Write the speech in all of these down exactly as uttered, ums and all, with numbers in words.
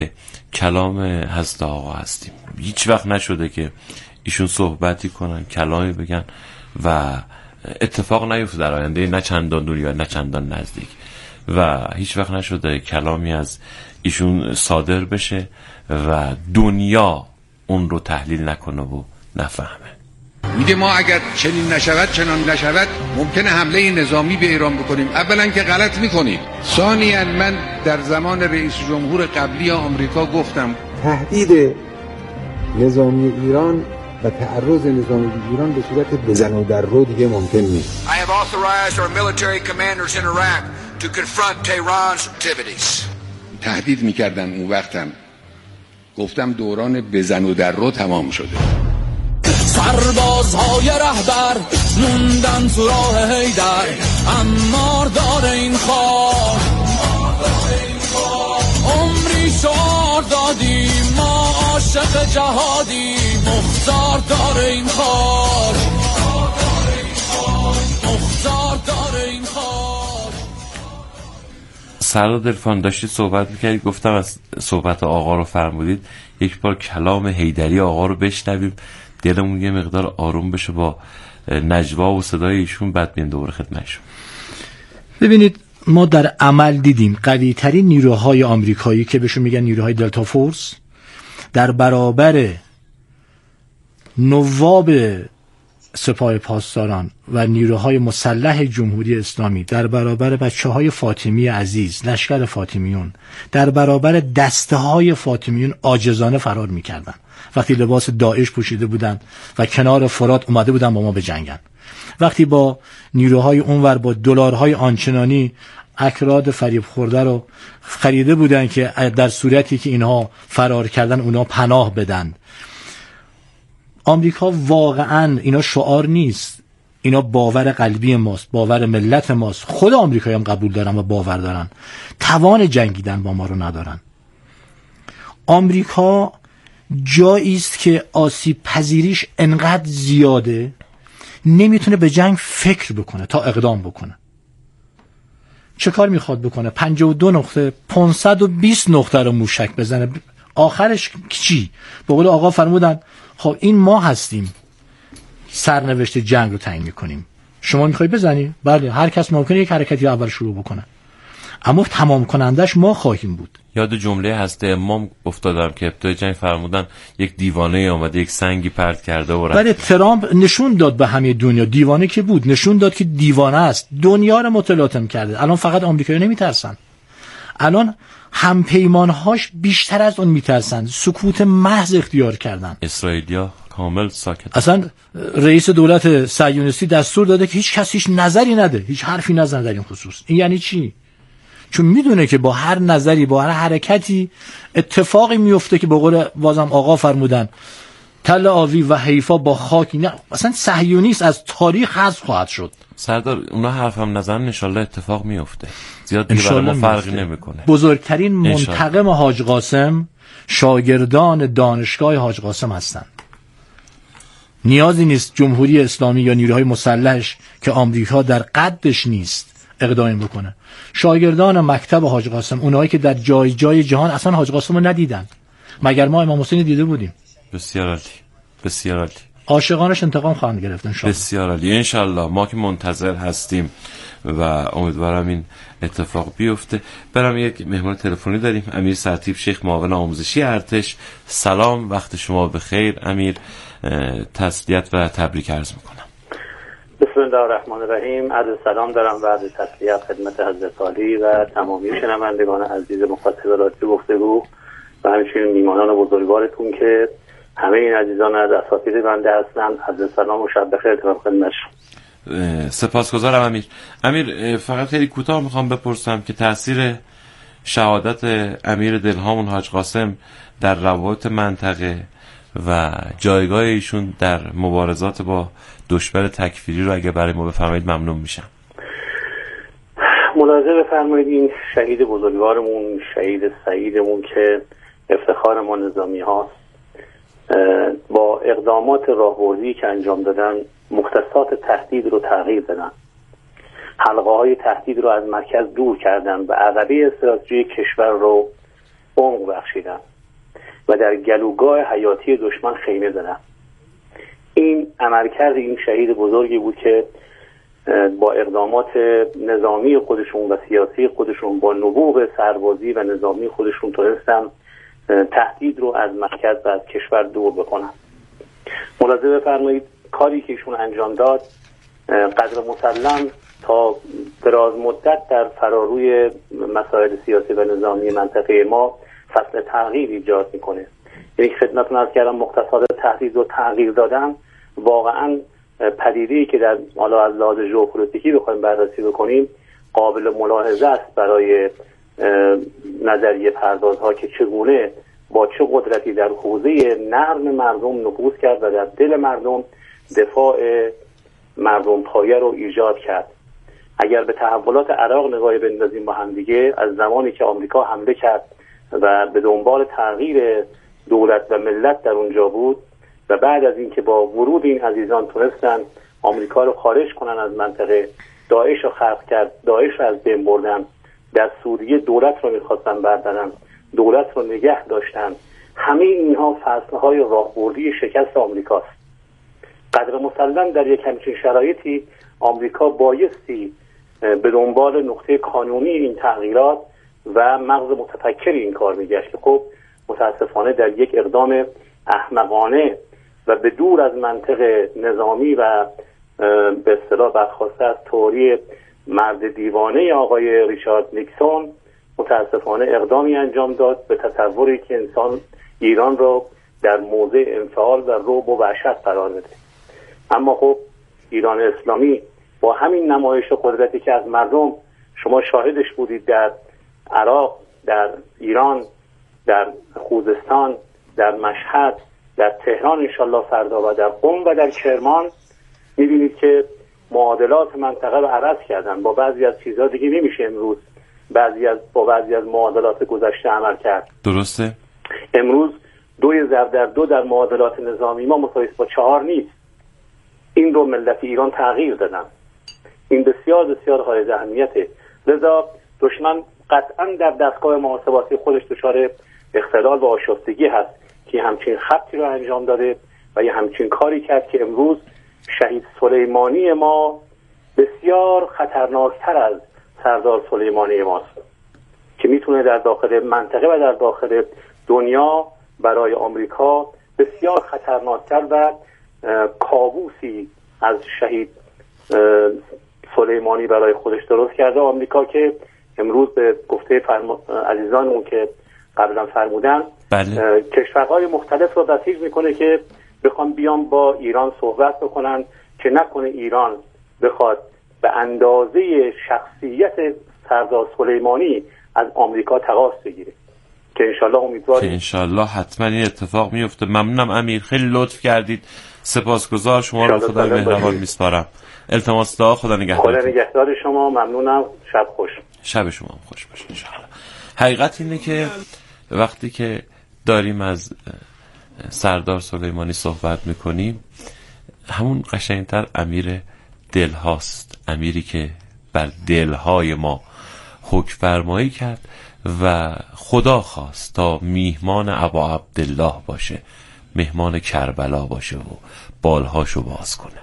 کلام حضرت آقا هستیم. هیچ وقت نشده که ایشون صحبتی کنن، کلامی بگن و اتفاق نیفته در آینده، نه چندان دور یا نه چندان نزدیک، و هیچ وقت نشده کلامی از ایشون صادر بشه و دنیا اون رو تحلیل نکنه و نفهمه. میگه ما اگر چنین نشود چنان نشود ممکنه حمله نظامی به ایران بکنیم. اولا که غلط میکنید، ثانیا من در زمان رئیس جمهور قبلی آمریکا گفتم تهدید نظامی ایران و تعرض نظامی ایران به صورت بزن و در رو دیگه ممکن نیست. I have authorized our military commanders in Iraq to confront Tehran's activities. تهدید میکردن اون وقتم، گفتم دوران بزن و در رو تمام شده. سربازهای رهبر موندن تو راه حیدر، امار دار این خاک عمری شعار دادیم، ما عاشق جهادی، مختار دار این خاک، مختار دار این خاک. سردار دلفان داشتید صحبت میکردید، گفتم از صحبت آقا رو فرمودید یک بار کلام حیدری آقا رو بشنویم، دلمون یه مقدار آروم بشه با نجوا و صدای ایشون، بعد بیان دوباره خدمتشون. ببینید ما در عمل دیدیم قوی ترین نیروهای آمریکایی که بهشون میگن نیروهای دلتا فورس در برابر نواب سپاه پاسداران و نیروهای مسلح جمهوری اسلامی، در برابر بچه‌های فاطمی عزیز، لشکر فاطمیون، در برابر دسته‌های فاطمیون عاجزانه فرار می‌کردن. وقتی لباس داعش پوشیده بودند و کنار فرات اومده بودن با ما بجنگن، وقتی با نیروهای اونور با دلارهای آنچنانی اکراد فریب خورده رو خریده بودن که در صورتی که اینها فرار کردن اونا پناه بدن. آمریکا واقعا اینا شعار نیست، اینا باور قلبی ماست، باور ملت ماست. خود آمریکایی هم قبول دارن و باور دارن، توان جنگیدن با ما رو ندارن. آمریکا جایی است که آسیب پذیریش انقدر زیاده نمیتونه به جنگ فکر بکنه تا اقدام بکنه. چه کار میخواد بکنه؟ پنجاه و دو نقطه پانصد و بیست نقطه رو موشک بزنه، آخرش چی؟ به قول آقا فرمودن خب این ما هستیم سرنوشت جنگ رو تعیین میکنیم، شما میخوای بزنی؟ بله، هر کس ممکنه یک حرکتی اول شروع بکنه، اما تمام کنندش ما خواهیم بود. یاد جمله هست امام افتادم که ابتدای جنگ فرمودن یک دیوانه اومده یک سنگی پرت کرده و رفت. بله، ترامپ نشون داد به همه دنیا، دیوانه که بود نشون داد که دیوانه است، دنیا رو متلاطم کرده. الان فقط آمریکایی‌ها نمیترسن، الان همپیمانهاش بیشتر از اون میترسن، سکوت محض اختیار کردن. اسرائیلیا کامل ساکت. اصلا رئیس دولت صهیونیستی دستور داده که هیچ کسی هیچ نظری نده، هیچ حرفی نزنه در این خصوص. این یعنی چی؟ چون میدونه که با هر نظری، با هر حرکتی اتفاقی میفته که به قول بازم آقا فرمودن تل آویو و حیفا با خاکی، نه اصلا صهیونیست از تاریخ حذف خواهد شد. سردار اونا حرف هم نزنن، انشالله اتفاق میفته، زیاد دیگه برای ما فرقی نمیکنه. بزرگترین منتقم حاج قاسم شاگردان دانشگاه حاج قاسم هستند. نیازی نیست جمهوری اسلامی یا نیروهای مسلحش که آمریکا در قدش نیست اقدام بکنه. شاگردان مکتب حاج قاسم، اونایی که در جای جای جهان اصلا حاج قاسم رو ندیدن، مگر ما امام حسین دیده بودیم؟ بسیار عالی، بسیار عالی. عاشقانش انتقام خواهند گرفت انشالله. بسیار عالی، انشالله. ما که منتظر هستیم و امیدوارم این اتفاق بیفته. برام یک مهمان تلفنی داریم، امیر سرتیپ شیخ، معاون آموزشی ارتش. سلام، وقت شما بخیر امیر، تسلیت و تبریک عرض میکنم. بسم الله الرحمن الرحیم. عرض سلام دارم و عرض تسلیت خدمت حضرت عالی و تمامی شنوندگان عزیز مخاطب رادیو گفتگو و همچنین میهمانان بزرگوارتون که همه این عزیزان از اساتید بنده هستن. عرض سلام و شب بخیر تمام خدمتشون. سپاسگزارم امیر. امیر فقط خیلی کوتاه میخوام بپرسم که تاثیر شهادت امیر دلهامون حاج قاسم در روابط منطقه و جایگاه ایشون در مبارزات با دشمن تکفیری رو اگه برای ما بفرمایید ممنون میشم. ملاحظه بفرمایید این شهید بزرگوارمون، شهید سعیدمون که افتخار ما نظامی هاست، با اقدامات راهبردی که انجام دادن مختصات تهدید رو تغییر دادن، حلقه های تهدید رو از مرکز دور کردن و عقبه استراتژی کشور رو عمق بخشیدن و در گلوگاه حیاتی دشمن خیمه زدن. این عملکرد این شهید بزرگی بود که با اقدامات نظامی خودشون و سیاسی خودشون، با نبوغ سربازی و نظامی خودشون تونستن تهدید رو از مرکز و از کشور دور بکنن. ملاحظه بفرمایید کاری که ایشون انجام داد قدر مسلم تا دراز مدت در فراروی مسائل سیاسی و نظامی منطقه ما فصل تغییر ایجاد میکنه. یعنی خدمتتون عرض کردم مختصات تهدید و تغییر دادن واقعا پدیده‌ای که در حالا از لحاظ ژئوپلیتیکی بخوایم بررسی بکنیم قابل ملاحظه است برای نظریه پردازها که چگونه با چه قدرتی در حوزه نرم مردم نفوذ کرد و در دل مردم دفاع مردم پایه رو ایجاد کرد. اگر به تحولات عراق نگاهی بندازیم با هم دیگه، از زمانی که آمریکا حمله کرد و به دنبال تغییر دولت و ملت در اونجا بود و بعد از اینکه با ورود این عزیزان تونستن آمریکا رو خارج کنن از منطقه، داعش رو خلق کرد، داعش رو از بین بردن، در سوریه دولت رو میخواستن بردارن، دولت رو نگه داشتن. همه اینها فصلهای راهبردی شکست آمریکاست. قدر مسلم در یک همچین شرایطی آمریکا بایستی به دنبال نقطه کانونی این تغییرات و مغز متفکر این کار میگشت که خب متاسفانه در یک اقدام احمقانه و به دور از منطق نظامی و به اصطلاح برخواسته از تئوری مرد دیوانه آقای ریچارد نیکسون متاسفانه اقدامی انجام داد به تصوری که انسان ایران رو در موضع انفعال و رعب و وحشت قرار بده. اما خب ایران اسلامی با همین نمایش قدرتی که از مردم شما شاهدش بودید در عراق، در ایران، در خوزستان، در مشهد، در تهران انشالله فردا و در قم و در کرمان، میبینید که معادلات منطقه رو عوض کردن. با بعضی از چیزها دیگه نمیشه امروز بعضی از با بعضی از معادلات گذشته عمل کرد. درسته؟ امروز دوی ضرب در دو در معادلات نظامی ما مساوی با چهار نیست. این رو ملت ایران تغییر دادن. این بسیار بسیار حائز اهمیته. لذا دشمن قطعا در دستگاه محاسباتی خودش دچار اختلال و آشفتگی هست که همچین خطی رو انجام داده و یه همچین کاری کرد که امروز شهید سلیمانی ما بسیار خطرناکتر از سردار سلیمانی ماست که میتونه در داخل منطقه و در داخل دنیا برای آمریکا بسیار خطرناکتر و کابوسی از شهید سلیمانی برای خودش درست کرده. آمریکا که امروز به گفته فرما... عزیزانمون که قبلا فرمودن بله. کشورهای مختلف رو بسیج میکنه که بخوام بیان با ایران صحبت بکنن که نکنه ایران بخواد به اندازه شخصیت سردار سلیمانی از آمریکا تقاضا بگیره که انشالله امیدواریم که انشالله حتما این اتفاق میفته. ممنونم امیر، خیلی لطف کردید. سپاسگزار. شما رو خدای مهربان میسپارم. التماس دعا. خدا نگهدار. خدا نگهدار شما. ممنونم. شب خوش. شب شما هم خوش باشه انشالله. حقیقت اینه که وقتی که داریم از سردار سلیمانی صحبت میکنیم همون قشنگتر امیر دل هاست، امیری که بر دلهای ما حکم فرمایی کرد و خدا خواست تا میهمان ابا عبدالله باشه، مهمان کربلا باشه و بالهاشو باز کنه.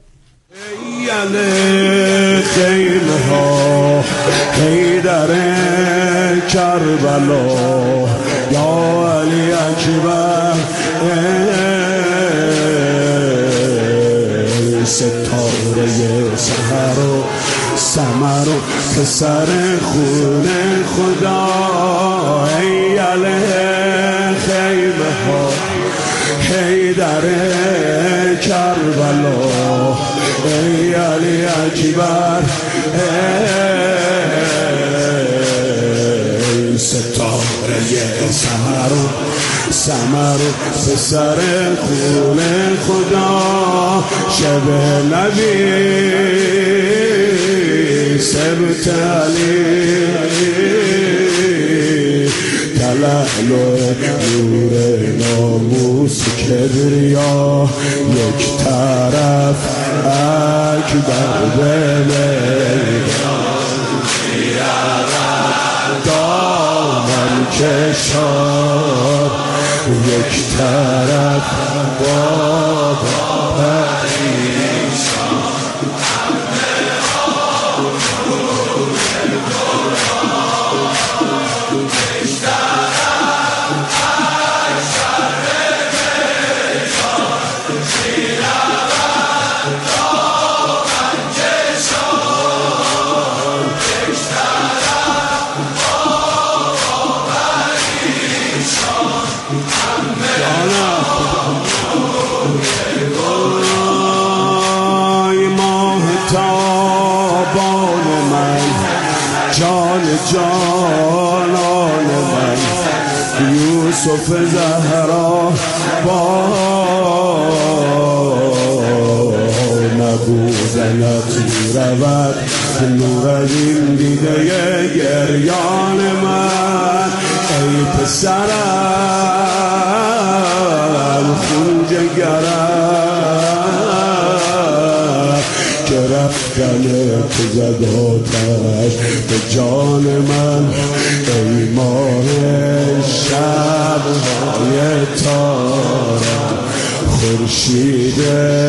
یعنی خیمه ها حیدر کربلا یا علی اکبر ستاره سحر و سمر و پسر خون خدا ای علی خیمه ها حیدر کربلا ای علی اکبر ای ستاره سحر و سمر به سر خون خدا شب نبی سبت علی تلعل نور ناموس کبریا یک طرف اکبر بله دامن کشان یک طرف باد پریشان جانان من یوسف زهرا با نبودنت رود نور این دیده گریان من ای پسرم خون جگرم که رفتن تو زد آتش به جان من ای ماه شب‌های تارم خورشید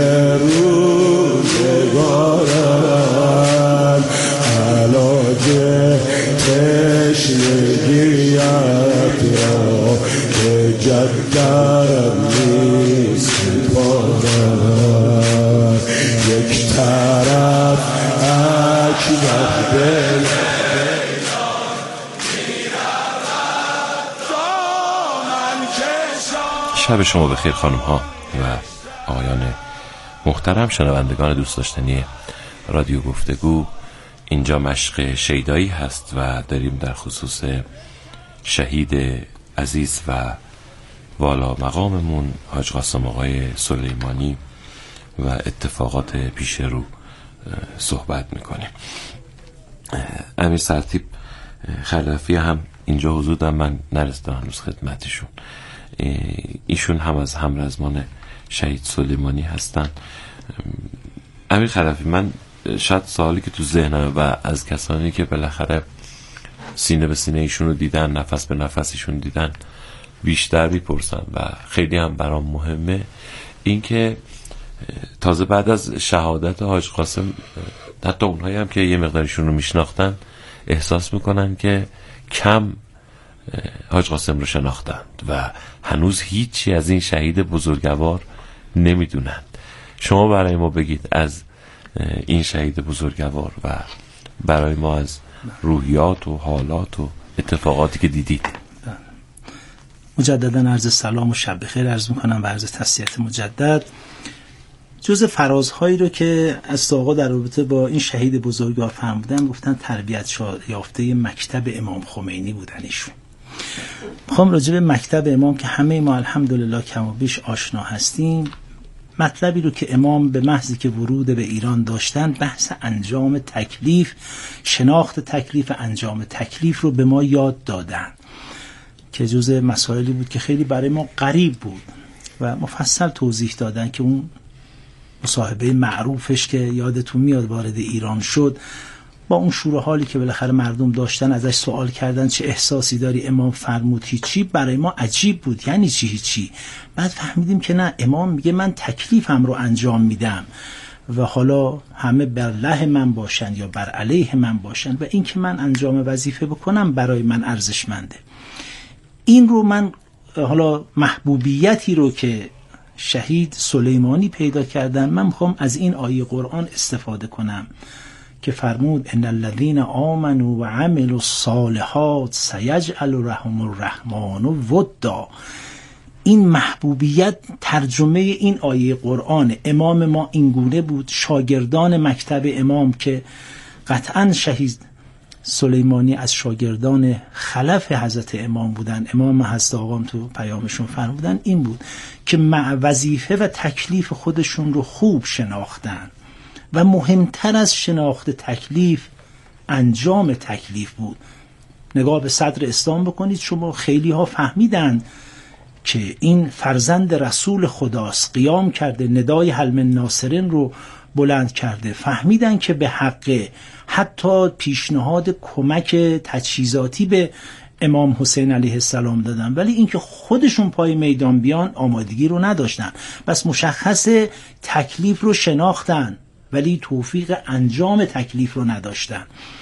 روزگارم علاج تشنگیت را که جدرم نیست پادرم یک طرف اکبر دل شب شما بخیر خانم ها و آقایان محترم، شنوندگان دوست داشتنی رادیو گفتگو. اینجا مشق شیدایی هست و داریم در خصوص شهید عزیز و والا مقاممون حاج قاسم آقای سلیمانی و اتفاقات پیش رو صحبت میکنیم. امیر سرتیپ خلفی هم اینجا حضور دارن، من نرسیدم هنوز خدمتشون. ایشون هم از همرزمان شهید سلیمانی هستن. امیر خلفی، من شاید سوالی که تو ذهنم و از کسانی که بالاخره سینه به سینه ایشون رو دیدن، نفس به نفس ایشون دیدن بیشتر میپرسن و خیلی هم برام مهمه، این که تازه بعد از شهادت حاج قاسم حتی اونهایی هم که یه مقدارشون رو میشناختن احساس میکنن که کم حاج قاسم رو شناختند و هنوز هیچی از این شهید بزرگوار نمیدونند. شما برای ما بگید از این شهید بزرگوار و برای ما از روحیات و حالات و اتفاقاتی که دیدید. مجددا عرض سلام و شب بخیر عرض میکنم و عرض تسلیت مجدد. جز فرازهایی رو که از آقا در رابطه با این شهید بزرگوار فرمودن، گفتن تربیت یافته مکتب امام خمینی بودن ایشون. میخوام راجع به مکتب امام که همه ما الحمدلله کم و بیش آشنا هستیم، مطلبی رو که امام به محضی که ورود به ایران داشتن، بحث انجام تکلیف، شناخت تکلیف، انجام تکلیف رو به ما یاد دادن که جزء مسائلی بود که خیلی برای ما غریب بود و مفصل توضیح دادن که اون مصاحبه معروفش که یادتون میاد وارد ایران شد، با اون شور حالی که بالاخره مردم داشتن ازش سوال کردن چه احساسی داری؟ امام فرمود هیچی. برای ما عجیب بود، یعنی چی هیچی؟ بعد فهمیدیم که نه، امام میگه من تکلیفم رو انجام میدم و حالا همه بر له من باشن یا بر علیه من باشن و این که من انجام وظیفه بکنم برای من ارزشمنده. این رو من حالا محبوبیتی رو که شهید سلیمانی پیدا کردن، من میخوام از این آیه قرآن استفاده کنم که فرمود ان الذين آمنوا وعملوا الصالحات سيجعل لهم الرحمن ودا. این محبوبیت ترجمه این آیه قرآن. امام ما اینگونه بود، شاگردان مکتب امام که قطعا شهید سلیمانی از شاگردان خلف حضرت امام بودن. امام هست آقام تو پیامشون فرمودن این بود که وظیفه و تکلیف خودشون رو خوب شناختن و مهمتر از شناخت تکلیف انجام تکلیف بود. نگاه به صدر اسلام بکنید شما، خیلی ها فهمیدن که این فرزند رسول خداست، قیام کرده، ندای حل من ناصرین رو بلند کرده، فهمیدن که به حق، حتی پیشنهاد کمک تجهیزاتی به امام حسین علیه السلام دادن، ولی اینکه خودشون پای میدان بیان آمادگی رو نداشتن. بس مشخص تکلیف رو شناختن ولی توفیق انجام تکلیف رو نداشتن.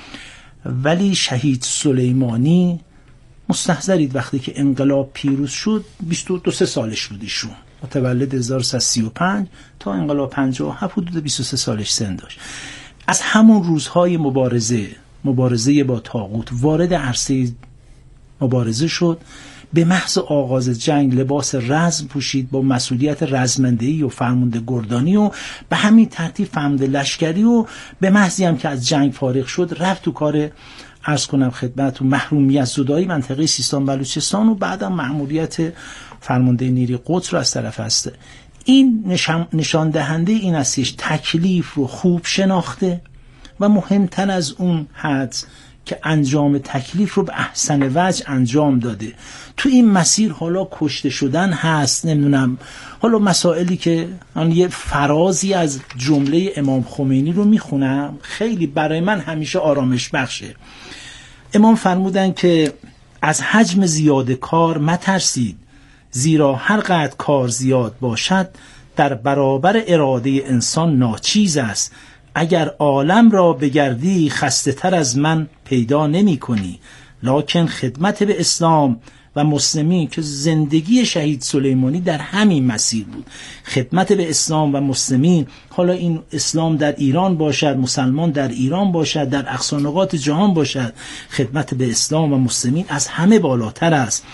ولی شهید سلیمانی مستحضرید وقتی که انقلاب پیروز شد بیست و دو سالش بود، ایشون متولد هزار و سیصد و سی و پنج تا انقلاب پنجاه و هفت حدود بیست و سه سالش سن داشت. از همون روزهای مبارزه مبارزه با طاغوت وارد عرصه مبارزه شد. به محض آغاز جنگ لباس رزم پوشید با مسئولیت رزمندهی و فرمانده گردانی و به همین ترتیب فرمانده لشکری و به محضی هم که از جنگ فارغ شد رفت تو کار عرض کنم خدمتتون محرومیت زدایی منطقه سیستان بلوچستان و بعدم مأموریت فرمانده نیروی قدس رو از طرف است. این نشان, نشان دهنده این استش تکلیف رو خوب شناخته و مهمتر از اون حد که انجام تکلیف رو به احسن وجه انجام داده. تو این مسیر حالا کشته شدن هست، نمیدونم حالا مسائلی که من یه فرازی از جمله امام خمینی رو میخونم خیلی برای من همیشه آرامش بخشه. امام فرمودن که از حجم زیاد کار مترسید، زیرا هر قدر کار زیاد باشد در برابر اراده انسان ناچیز است. اگر عالم را بگردی خسته تر از من پیدا نمی کنی. لکن خدمت به اسلام و مسلمین که زندگی شهید سلیمانی در همین مسیر بود، خدمت به اسلام و مسلمین، حالا این اسلام در ایران باشد، مسلمان در ایران باشد، در اقصا نقاط جهان باشد، خدمت به اسلام و مسلمین از همه بالاتر است.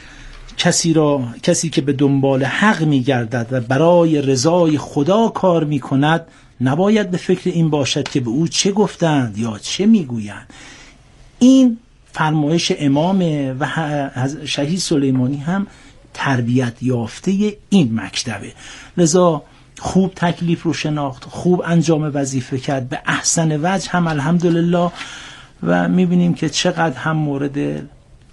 کسی را کسی که به دنبال حق می گردد و برای رضای خدا کار می کند نباید به فکر این باشد که به او چه گفتند یا چه می گویند. این فرمایش امامه و شهید سلیمانی هم تربیت یافته این مکتبه. لذا خوب تکلیف رو شناخت، خوب انجام وظیفه کرد به احسن وجه هم الحمدلله و میبینیم که چقدر هم مورد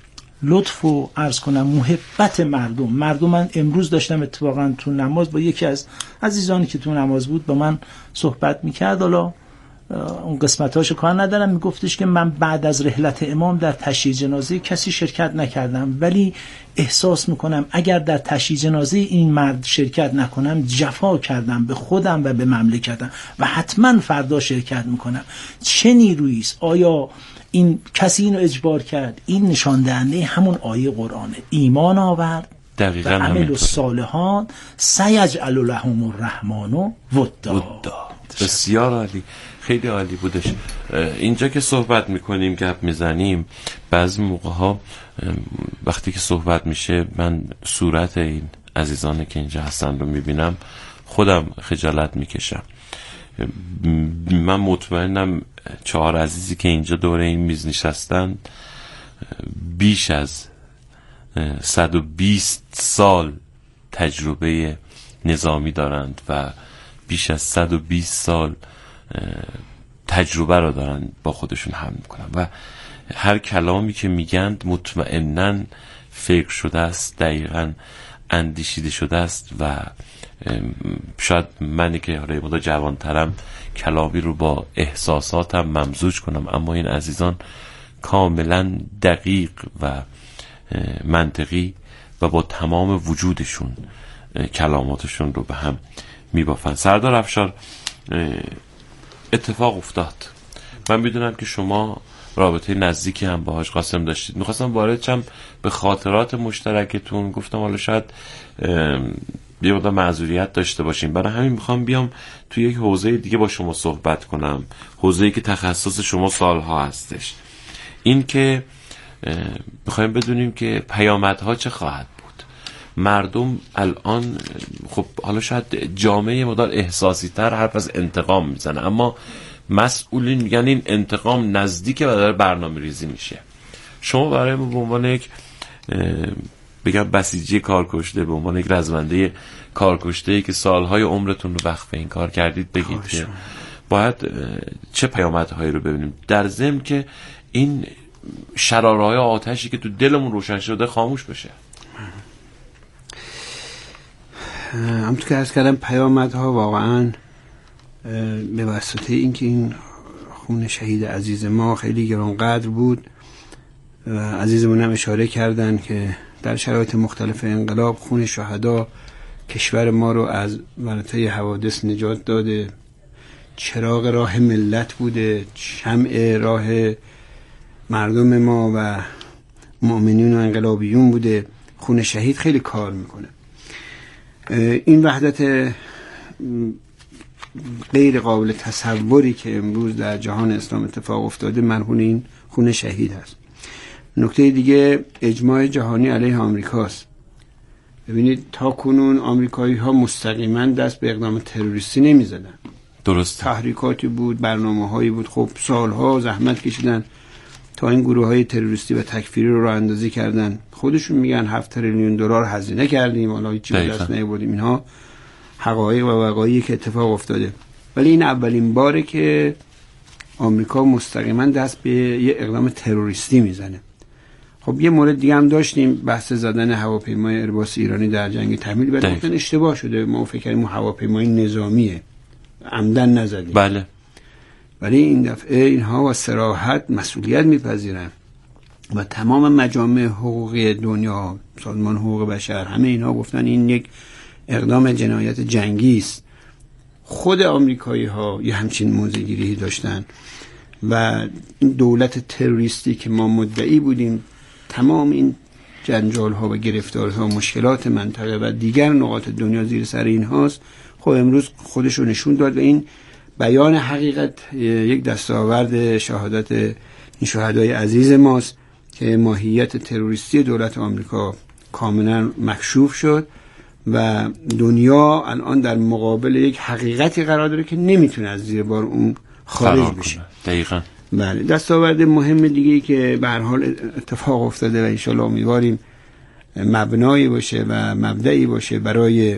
لطف و عرض کنم محبت مردم مردم من امروز داشتم اتفاقا تو نماز با یکی از عزیزانی که تو نماز بود با من صحبت میکرد، حالا اون قسمتاشو کار ندارم، میگفتش که من بعد از رحلت امام در تشییع جنازه کسی شرکت نکردم، ولی احساس میکنم اگر در تشییع جنازه این مرد شرکت نکنم جفا کردم به خودم و به مملکتم و حتما فردا شرکت میکنم. چه نیرویی است؟ آیا این کسی اینو اجبار کرد؟ این نشان دهنده همون آیه قرآنه، ایمان آورد دقیقاً و عمل الصالحات سیجعل لهم الرحمن ودا. بسیار عالی، خیلی عالی بودش. اینجا که صحبت میکنیم گپ میزنیم بعضی موقع ها وقتی که صحبت میشه من صورت این عزیزانی که اینجا هستن رو میبینم خودم خجالت میکشم. من مطمئنم چهار عزیزی که اینجا دور این میز نشستن بیش از صد و بیست سال تجربه نظامی دارند و بیش از صد و بیست سال تجربه رو دارن با خودشون حمل میکنن و هر کلامی که میگن مطمئناً فکر شده است، دقیقاً اندیشیده شده است و شاید منی که حالا مدت جوانترم کلامی رو با احساساتم ممزوج کنم، اما این عزیزان کاملا دقیق و منطقی و با تمام وجودشون کلاماتشون رو به هم میبافن. سردار افشار، اتفاق افتاد، من میدونم که شما رابطه نزدیکی هم با حاج قاسم داشتید، میخواستم وارد شم به خاطرات مشترکتون، گفتم حالا شاید یه مقدار معذوریت داشته باشیم، برای همین میخوام بیام توی یک حوزه دیگه با شما صحبت کنم، حوزه‌ای که تخصص شما سالها هستش. این که میخوایم بدونیم که پیامدها چه خواهد بود. مردم الان خب حالا شاید جامعه مقدار احساسی تر حرف از انتقام میزنه، اما مسئولین میگن این انتقام نزدیکه و داره برنامه ریزی میشه. شما برای ما به عنوان یک بگم بسیجی کارکشته، به عنوان یک رزمنده کارکشته که سالهای عمرتون رو وقف این کار کردید بگید که باید چه پیامدهایی رو ببینیم، در ضمن که این شراره‌های آتشی که تو دلمون روشن شده خاموش بشه. همونطور که عرض کردم پیامدها واقعا به واسطه اینکه این خون شهید عزیز ما خیلی گرانقدر بود عزیزمون هم اشاره کردن که در شرایط مختلف انقلاب خون شهدا کشور ما رو از ورطه حوادث نجات داده، چراغ راه ملت بوده، شمع راه مردم ما و مؤمنین و انقلابیون بوده. خون شهید خیلی کار میکنه. این وحدت غیر قابل تصوری که امروز در جهان اسلام اتفاق افتاده مرهون این خون شهید هست. نکته دیگه اجماع جهانی علیه آمریکاست. ببینید تا کنون آمریکایی ها مستقیما دست به اقدام تروریستی نمی زدن. درست. تحریکاتی بود، برنامه هایی بود، خب سالها زحمت کشیدن تا این گروه های تروریستی و تکفیری رو راه اندازی کردن. خودشون میگن هفت تریلیون دلار هزینه کردیم، حالا هیچی به دست نیاوردیم. اینها حقایق و وقایعی که اتفاق افتاده. ولی این اولین باره که آمریکا مستقیما دست به یه اقدام تروریستی میزنه. خب یه مورد دیگه هم داشتیم، بحث زدن هواپیمای ایرباس ایرانی در جنگ تحمیل. ولی گفتن اشتباه شده، ما فکر کردیم هواپیمای نظامیه، عمدن نزدیم. بله. ولی این دفعه اینها با صراحت مسئولیت میپذیرن و تمام مجامع حقوقی دنیا، سازمان حقوق بشر، همه اینها گفتن این یک اقدام جنایت جنگی است. خود آمریکایی ها یه همچین موضع‌گیری داشتن و دولت تروریستی که ما مدعی بودیم تمام این جنجال ها و گرفتارها و مشکلات منطقه و دیگر نقاط دنیا زیر سر این هاست، خب امروز خودش رو نشون داد و این بیان حقیقت یک دستاورد شهادت این شهدای عزیز ماست که ماهیت تروریستی دولت آمریکا کاملا مکشوف شد و دنیا الان در مقابل یک حقیقتی قرار داره که نمیتونه از زیر بار اون خارج بشه. دقیقاً. بله. دستاورد مهم دیگه که به هر حال اتفاق افتاده و انشالله امیدواریم مبنایی باشه و مبدئی باشه برای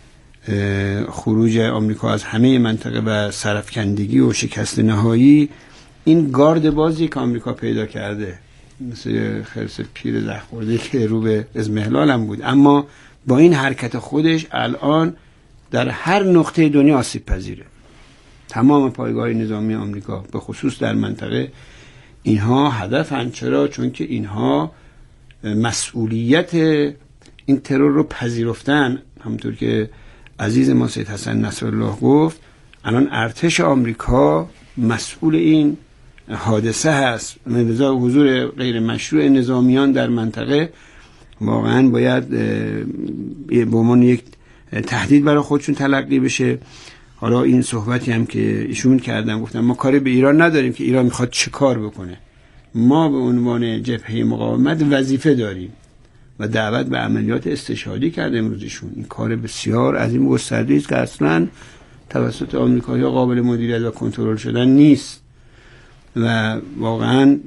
خروج آمریکا از همه منطقه و سرفکندگی و شکست نهایی، این گارد بازی که آمریکا پیدا کرده، مثل خرس پیر زخورده که رو به اضمحلال هم بود، اما با این حرکت خودش الان در هر نقطه دنیا آسیب پذیره. تمام پایگاه نظامی آمریکا به خصوص در منطقه اینها هدفن. چرا؟ چون که اینها مسئولیت این ترور رو پذیرفتن. همونطور که عزیز ما سید حسن نصرالله گفت، الان ارتش آمریکا مسئول این حادثه هست. لذا حضور غیر مشروع نظامیان در منطقه واقعا باید به عنوان یک تهدید برای خودشون تلقی بشه. حالا این صحبتی هم که ایشون کردن، گفتن ما کاری به ایران نداریم که ایران میخواد چه کار بکنه، ما به عنوان جبهه مقاومت وظیفه داریم و دعوت به عملیات استشهادی کرده امروزشون. این کار بسیار عظیم و گسترده است که اصلا توسط آمریکایی‌ها قابل مدیریت و کنترل شدن نیست و واقعا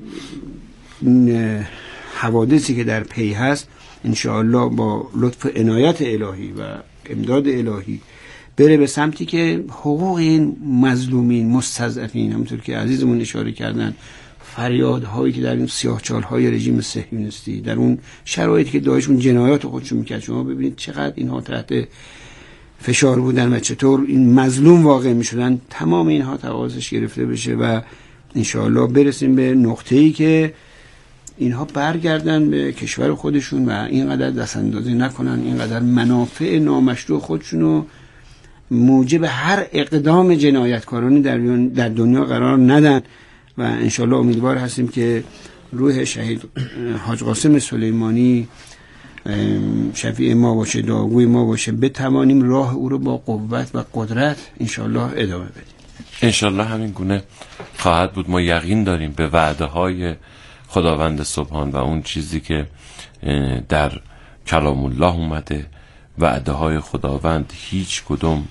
حوادثی که در پی هست انشاءالله با لطف عنایت الهی و امداد الهی بره به سمتی که حقوق این مظلومین مستضعفین، همونطور که عزیزمون اشاره کردن، فریادهایی که در این سیاهچال‌های رژیم صهیونیستی، در اون شرایطی که داعشون جنایات خودشون میکرد، شما ببینید چقدر اینها تحت فشار بودن و چطور این مظلوم واقع میشدن، تمام اینها تقاضاش گرفته بشه و انشاءالله برسیم به نقطه‌ای که اینها برگردن به کشور خودشون و اینقدر دستاندازی نکنن، اینقدر منافع نامشروع خودشونو موجب هر اقدام جنایتکارانه در در دنیا قرار ندن و انشالله امیدوار هستیم که روح شهید حاج قاسم سلیمانی شفیع ما باشه، دعاگوی ما باشه، بتوانیم راه او رو با قوت و قدرت انشالله ادامه بدیم. انشالله همین گونه خواهد بود. ما یقین داریم به وعده های خداوند سبحان و اون چیزی که در کلام الله اومده. وعده های خداوند هیچ کدوم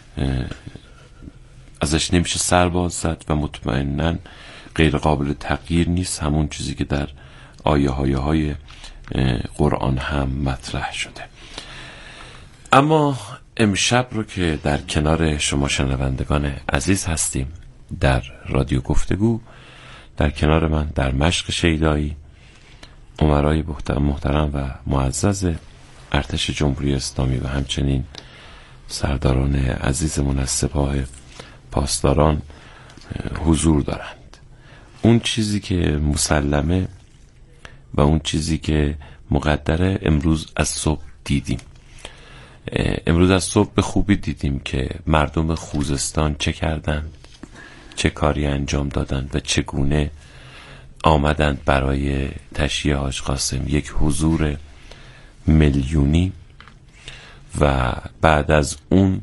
ازش نمیشه سر باز زد و مطمئناً غیر قابل تغییر نیست. همون چیزی که در آیه های های قرآن هم مطرح شده. اما امشب رو که در کنار شما شنوندگان عزیز هستیم در رادیو گفتگو، در کنار من در مشق شیدایی امرای محترم و معزز ارتش جمهوری اسلامی و همچنین سرداران عزیزمون از سپاه پاسداران حضور دارند. اون چیزی که مسلمه و اون چیزی که مقدره امروز از صبح دیدیم. امروز از صبح به خوبی دیدیم که مردم خوزستان چه کردند، چه کاری انجام دادند و چگونه آمدند برای تشییع حاج قاسم، یک حضور میلیونی. و بعد از اون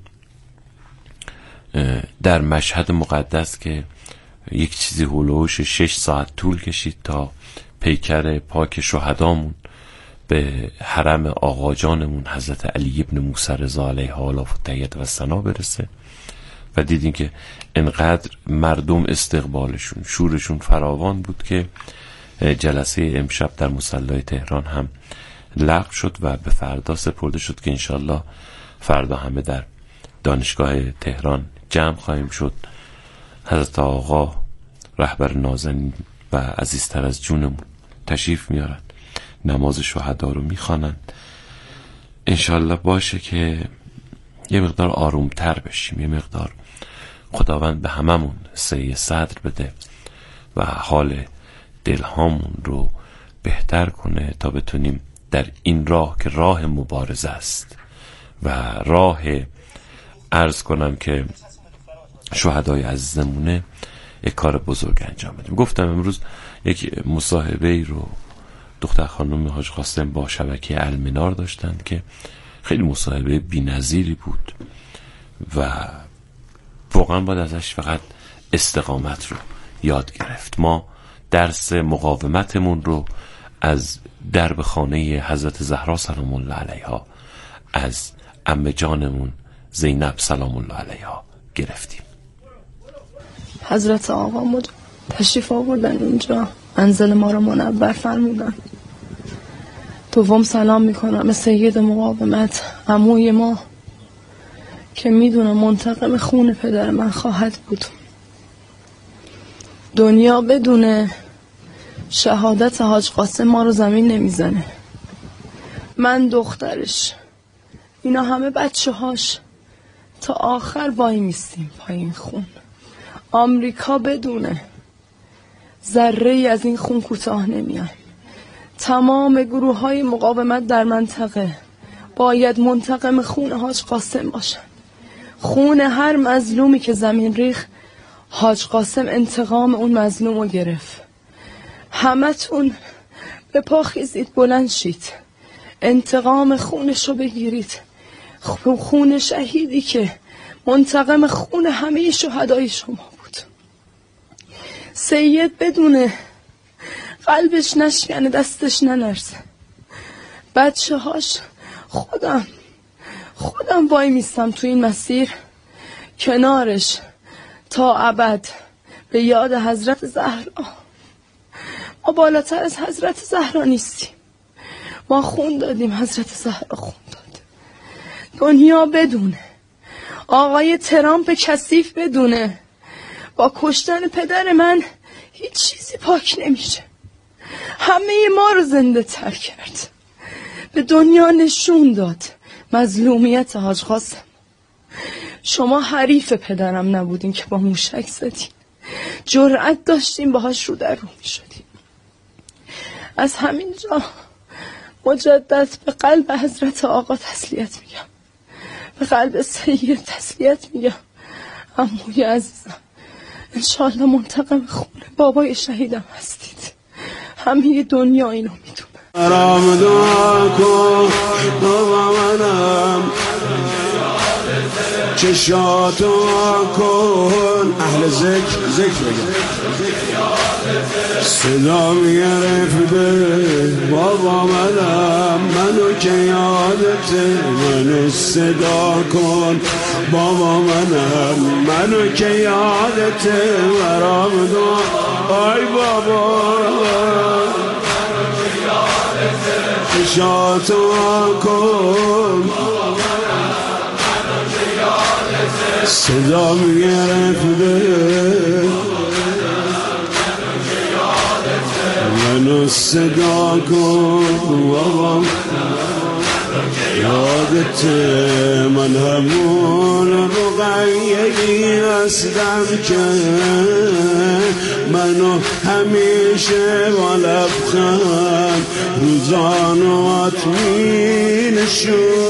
در مشهد مقدس که یک چیزی هولوش شش ساعت طول کشید تا پیکر پاک شهدامون به حرم آقا جانمون حضرت علی ابن موسی رضا علیه آلاف و تحیت و ثنا برسه، و دیدیم که انقدر مردم استقبالشون، شورشون فراوان بود که جلسه امشب در مصلی تهران هم لغو شد و به فردا سپرده شد که انشالله فردا همه در دانشگاه تهران جمع خواهیم شد. حضرت آقا رهبر نازنین و عزیزتر از جونمون تشریف میارن، نماز شهدا رو میخوانند. انشالله باشه که یه مقدار آرومتر بشیم، یه مقدار خداوند به هممون سعی صدر بده و حال دلهامون رو بهتر کنه تا بتونیم در این راه که راه مبارزه است و راه عرض کنم که شهدای عزیزمونه یک کار بزرگ انجام بدیم. گفتم امروز یک مصاحبه ای رو دختر خانم حاج قاسم با شبکه المنار داشتند که خیلی مصاحبه بی‌نظیری بود و واقعا باید ازش فقط استقامت رو یاد گرفت. ما درس مقاومتمون رو از درب خانه حضرت زهرا سلام الله علیها، از عمه جانمون زینب سلام الله علیها گرفتیم. حضرت آقا مد تشریف آوردن اینجا، منزل ما رو منور فرمودن. دوم سلام میکنم به سید مقاومت، عموی ما که میدونم منتقم خون پدر من خواهد بود. دنیا بدونه شهادت حاج قاسم ما رو زمین نمیزنه. من دخترش، اینا همه بچه هاش تا آخر وای میستیم پای این خون. آمریکا بدونه ذره ای از این خون کوتاه نمیان. تمام گروه های مقاومت در منطقه باید منتقم خون حاج قاسم باشن. خون هر مظلومی که زمین ریخ، حاج قاسم انتقام اون مظلوم رو گرفت. همتون به پا خیزید، بلند شید، انتقام خونش رو بگیرید. خون شهیدی که منتقم خون همه شهدای شما بود. سید بدونه قلبش نشکنه، دستش نلرزه. بچه هاش خودم خودم وای میستم تو این مسیر کنارش تا ابد به یاد حضرت زهرا. ما بالاتر از حضرت زهرا نیستیم. ما خون دادیم، حضرت زهرا خون داد. دنیا بدونه، آقای ترامپ کثیف بدونه با کشتن پدر من هیچ چیزی پاک نمیشه. همه ما رو زنده تر کرد، به دنیا نشون داد مظلومیت حاج قاسم. شما حریف پدرم نبودین که با موشک زدین، جرأت داشتین باهاش رو در رو میشدین. از همین جا مجدد به قلب حضرت آقا تسلیت میگم، به قلب سید تسلیت میگم. عموی عزیزم، انشالله منتقم خون بابای شهیدم هستید. همه دنیا اینو میدونه. رام دعا کن بابا منم، چشاتو کن اهل ذکر ذکر بگم. صدا میگرفته بابا منم، منو که یادته، منو صدا کن بابا منم، منو که یادته. برام دعا آی بابا، چشاتو کن صدا میگرفته، منو صدا کن بابا. یادت من همون رقیه‌ای هستم که منو همیشه با لبخند روزانوات می نشون